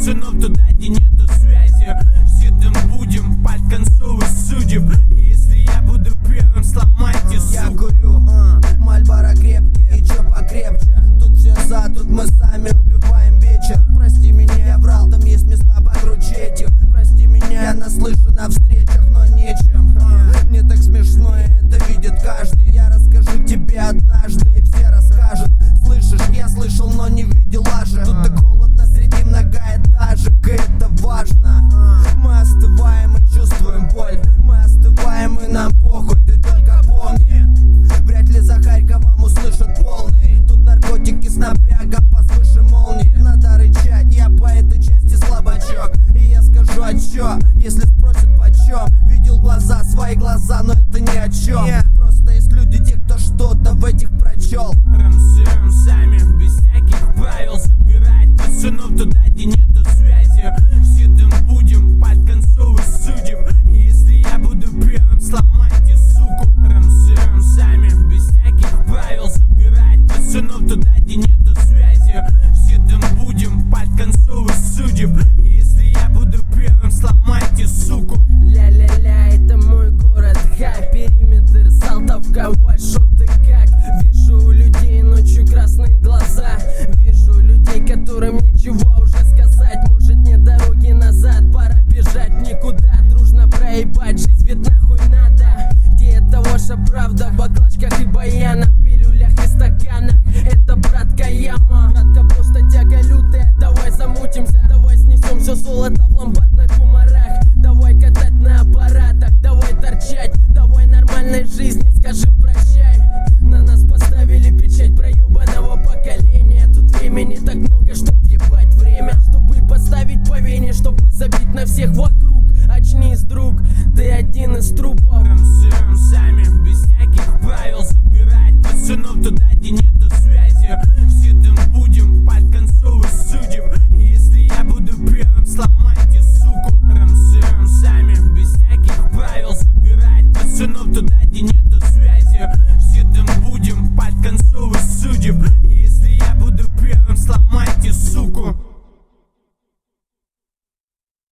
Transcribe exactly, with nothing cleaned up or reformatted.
пацанов туда, где нету связи. Все там будем под концовых судеб. Если я буду первым, сломайте, сука. Я курю, а, Мальборо крепкие, и чё покрепче. Тут все за, тут мы сами убиваем вечер. Прости меня, я врал, там есть места покруче этих. Прости меня, я наслышан на встречах, но нечем, а, мне так смешно, и это видит каждый. Я расскажу тебе однажды, и все расскажут. Слышишь, я слышал, но не видел аж. Тут так холодно среди многоэтажек, и это важно. Мы остываем и чувствуем боль. Мы остываем и нам похуй, ты только помни. Вряд ли за Харьковом услышат полный. Тут наркотики с напрягом посвыше молнии. Надо рычать, я по этой части слабачок. И я скажу, а чё, если спросят почем. Видел глаза, свои глаза, но это ни о чем. Просто есть люди, те, кто что-то в этих прочел. Рамсыром сами, без всяких правил, забирать пацанов туда, где нету связи. Все там будем под концовых судеб. Если я буду первым, сломайте, суку. Рамсыром сами, без всяких правил, забирать пацанов туда, где нету связи. Все там будем под концовых судеб. Если я буду первым, сломайте, суку. Ля-ля-ля, это мой город, хай, периметр, Салтовка, вот шо ты как. Вижу у людей ночью красные глаза. Вижу людей, которым нечего уже сказать. Может, нет дороги назад, пора бежать никуда. Дружно проебать, жизнь ведь нахуй надо. Где это ваша правда? В баклажках и баянах, пилюлях и стаканах. Это братка яма, братка просто тяга лютая. Давай замутимся, давай снесем все золото в ломбард на кумарах. Давай катать на аппаратах, давай торчать. Давай нормальной жизни скажем прощай. На нас поставили печать проебанного поколения. Тут времени так много, чтоб въебать время. Чтобы поставить по вене, чтобы забить на всех вокруг. Очнись, друг, ты один из трупов. Рамсыром сами, без всяких правил, забирать пацанов туда, где нету связи. Все там будем под концовых судеб. Если я буду первым, сломайте, суку. Рамсыром сами, без всяких правил, забирать пацанов туда, где нету